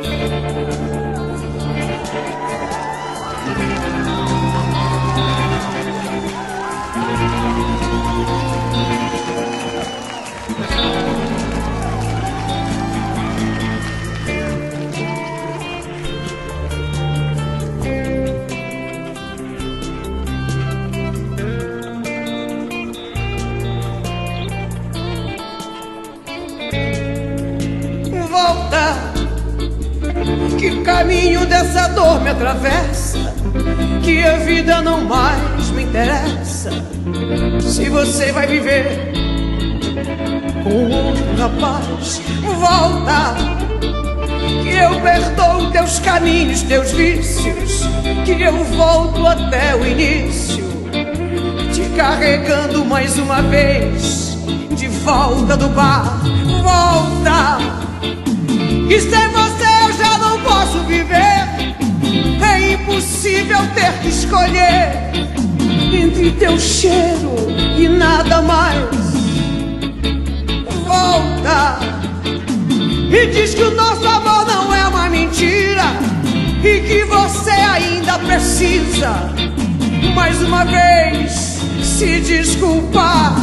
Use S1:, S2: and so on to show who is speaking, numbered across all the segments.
S1: Volta, que o caminho dessa dor me atravessa, que a vida não mais me interessa. Se você vai viver com outro rapaz, volta, que eu perdoo teus caminhos, teus vícios, que eu volto até o início, te carregando mais uma vez de volta do bar. Volta, que sem você eu já não posso viver. É impossível ter que escolher entre teu cheiro e nada mais. Volta, me diz que o nosso amor não é uma mentira e que você ainda precisa mais uma vez se desculpar.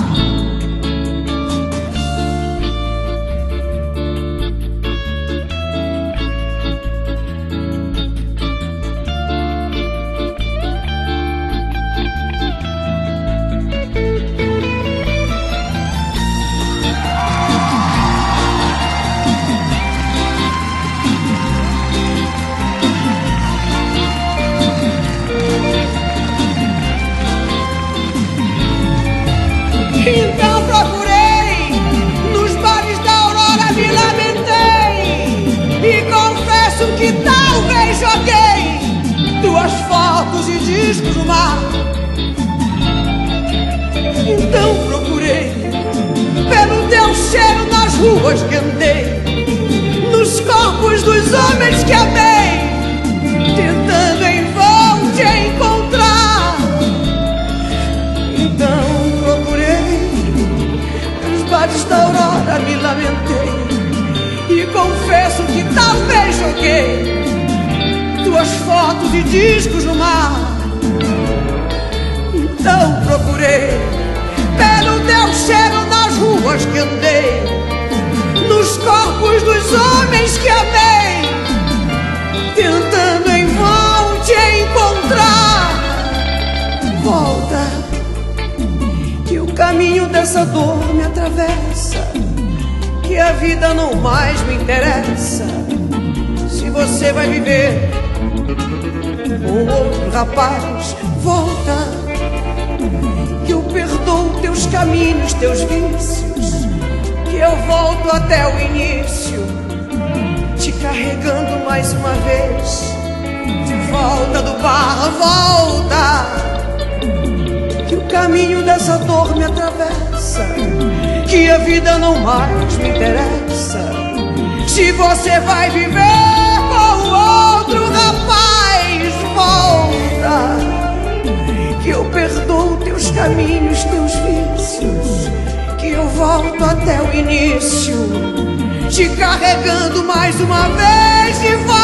S1: Então procurei, nos bares da Aurora me lamentei, e confesso que talvez joguei tuas fotos e discos no mar. Então procurei, pelo teu cheiro nas ruas que andei, nos corpos dos homens que amei, tentando em vão te encontrar. Então bares da Aurora me lamentei, e confesso que talvez joguei tuas fotos e discos no mar. Então procurei, pelo teu cheiro nas ruas que andei, nos corpos dos homens que amei, tentando em vão te encontrar. Volta, que o caminho dessa dor me atravessa, que a vida não mais me interessa. Se você vai viver com outro rapaz, volta, que eu perdoo teus caminhos, teus vícios, que eu volto até o início, te carregando mais uma vez de volta do bar. Volta, que o caminho dessa dor me atravessa, que a vida não mais me interessa. Se você vai viver com outro rapaz, volta, que eu perdoo teus caminhos, teus vícios, que eu volto até o início, te carregando mais uma vez de volta.